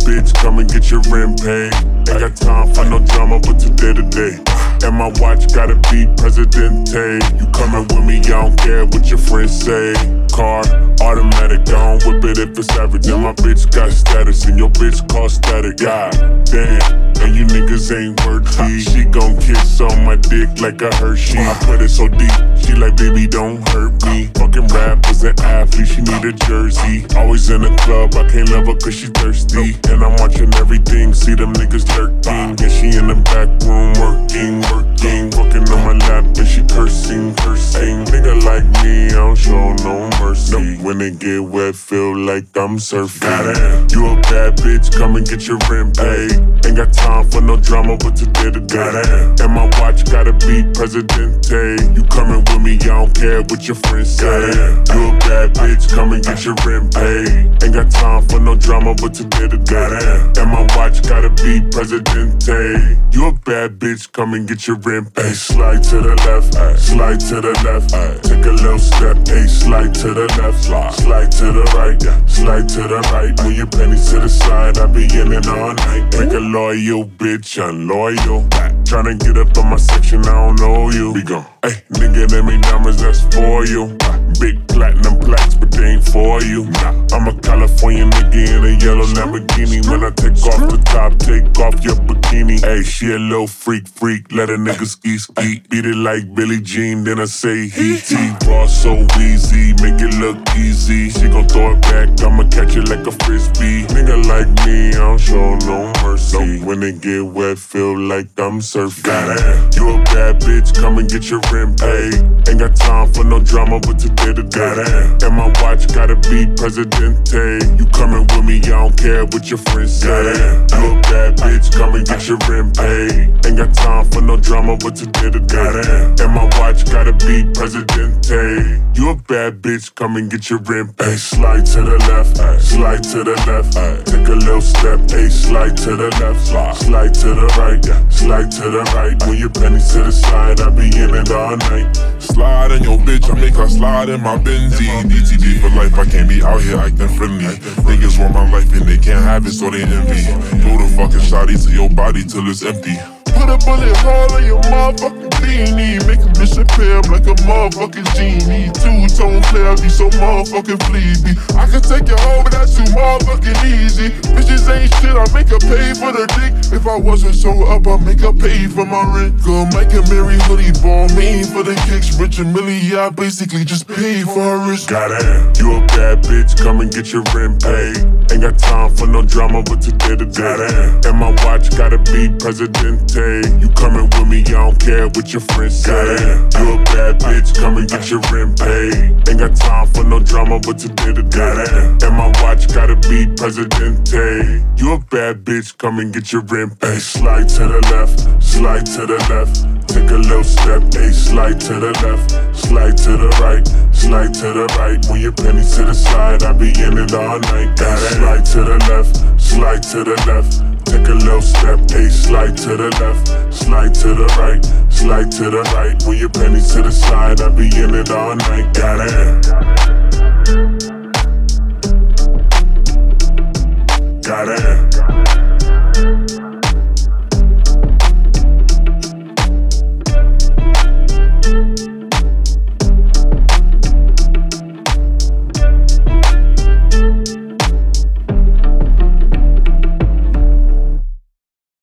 bitch, come and get your rent paid. Ain't got time for no drama, but today to day. And my watch gotta be Presidente. You coming with me, I don't care what your friends say. Car, automatic, I don't whip it if it's average. And my bitch got status, and your bitch call static. God damn, and you niggas ain't worthy. She gon' kiss on my dick like a Hershey. I put it so deep, she like, baby, don't hurt me. Fucking rap is an athlete, she need a jersey. Always in the club, I can't love her cause she thirsty. And I'm watching everything, see them niggas lurking. And she in the back room working. Working on my lap and she cursing. Nigga like me, I don't show no mercy. When it get wet, feel like I'm surfing. Goddamn, you a bad bitch, come and get your rent paid. Ain't got time for no drama, but today to day. And my watch gotta be Presidente. You coming with me, I don't care what your friends say. You a bad bitch, come and get your rent paid. Ain't got time for no drama, but today to day. And my watch gotta be Presidente. You a bad bitch, come and get your rent paid. Slide to the left, slide to the left. Take a little step, slide to the left. Slide to the right, slide to the right. Move your pennies to the side, I be in it all night. Make a loyal bitch unloyal. Tryna get up on my section, I don't know you. We gon' hey, nigga, them ain't diamonds, that's for you. Big platinum plaques, but they ain't for you. I'm a California nigga in a yellow Lamborghini. When I take off the top, take off your bikini. Hey, she a little freak, let a nigga ski. Beat it like Billie Jean, then I say he. Raw so easy, make it look easy. She gon' throw it back, I'ma catch it like a frisbee. Nigga like me, I don't show no mercy. When it get wet, feel like I'm surfing. You a bad bitch, come and get your rent paid. Ain't got time for no drama, but today to day. And my watch gotta be Presidente. You coming with me, I don't care what your friends say. You a bad bitch, come and get your rent paid. Ain't got time for no drama, but today to day. And my watch gotta be Presidente. You a bad bitch, come and get your rent paid. Slide to the left, slide to the left. Take a little step, slide to the left. Slide to the right, slide to the right. Move your pennies to the side, I be in it all night. Slide in your bitch, I make her slide in my Benzie. DTD for life, I can't be out here acting friendly. Niggas want my life and they can't have it, so they envy. Throw the fucking shotty to your body till it's empty. Put a bullet hole in your motherfucking beanie. Make a bitch appear like a motherfucking genie. Two-tone flare, be so motherfucking fleety. I can take you home, but that's too motherfucking easy. Bitches ain't shit, I make her pay for the dick. If I wasn't so up, I'd make her pay for my rent. Girl, Mike and Mary hoodie ball, mean for the kicks. Rich and Millie, yeah, I basically just pay for her wrist. Goddamn, you a bad bitch, come and get your rent paid. Ain't got time for no drama, but today to day. And my watch gotta be Presidente. You coming with me, I don't care what your friends say. You a bad bitch, come and get your rent paid. Ain't got time for no drama, but today to day. And my watch gotta be Presidente. You a bad bitch, come and get your rent paid. Slide to the left, slide to the left. Take a little step, slide to the left. Slide to the right, slide to the right. Move your pennies to the side, I be in it all night. Slide to the left, slide to the left. Take a little step, slide to the left. Slide to the right, slide to the right. Move your pennies to the side, I be in it all night. Goddamn.